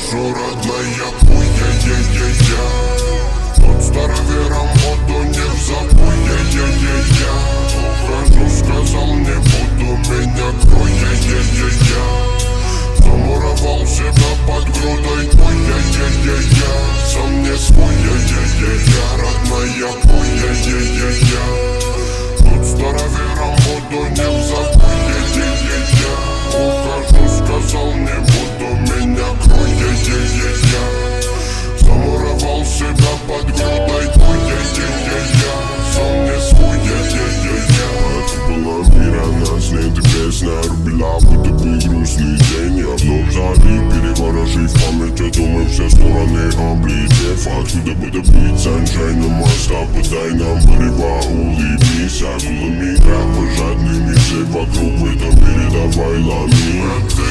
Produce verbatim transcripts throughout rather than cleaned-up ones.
Хорошо, родная, пуя-я-я-я. От староверам моду не забудь, я-я-я-я. Ухожу, сказал, не буду, меня кроя-я-я-я. Замуровал себя под грудой, пуя-я-я-я. Сам не свой, я-я-я-я. Родная, пуя-я-я-я. От староверам моду не забудь, я-я-я-я. Ухожу, сказал, не буду, меня кроя-я-я-я. Замуровал себя под грудой, пуя-я-я-я. Сам не свой, я-я-я-я. Это была мира, нас нет, и песня рубила, будто бы грустный день. Я вновь залив, переворожив память, я думаю, все стороны облить. Не факт, где будет быть саншайн на мостах, подай нам борьба, улыбнись. Акула мира, пожадный мир, вокруг в этом мире, давай лови.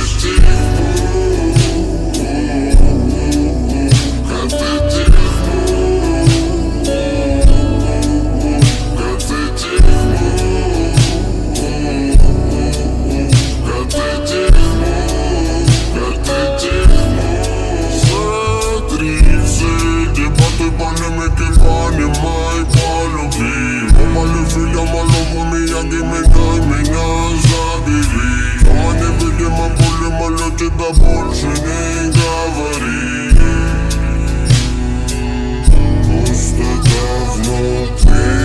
Понимай, полюби. Полюби, я малого меня, меня, меня забери. Дома невидимо более молю, тебя больше не говори. Пустота внутри.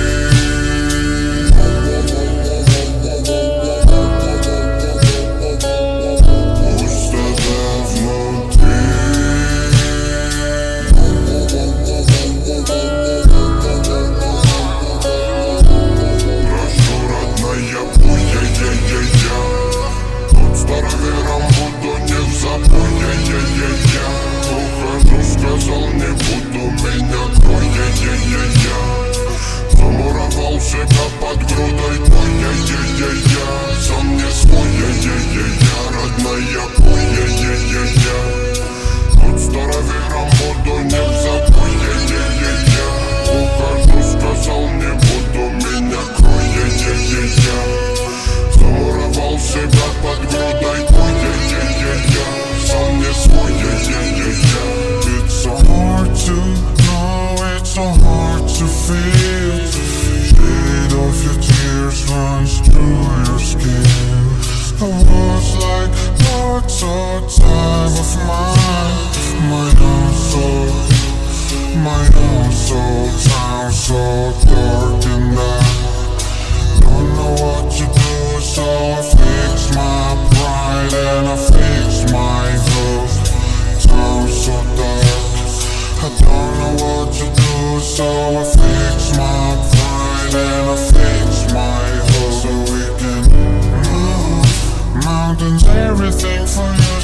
Староверам буду не забудь, я-я-я-я. Ухожу, сказал, не буду, меня кроя-я-я-я. Замуровал себя под грудой, пуя-я-я-я. Сам не свой, я-я-я-я. Родная, пуя-я-я-я. От староверам буду не забудь, я-я-я-я. Ухожу, сказал, не буду, меня кроя-я-я-я. Замуровал себя под грудой, пуя-я-я-я. Сам не свой, я-я-я-я. It's so hard to know, it's so hard to feel. Shade of your tears runs through your skin. I was like, Lord, so tired of mine. My own soul, my own soul, time so dark and I don't know what to do, so I fix my pride and I fix my hope. Time so dark, I don't know what to do, so I fix my pride and I fix my hope. So we can move mountains, everything for you.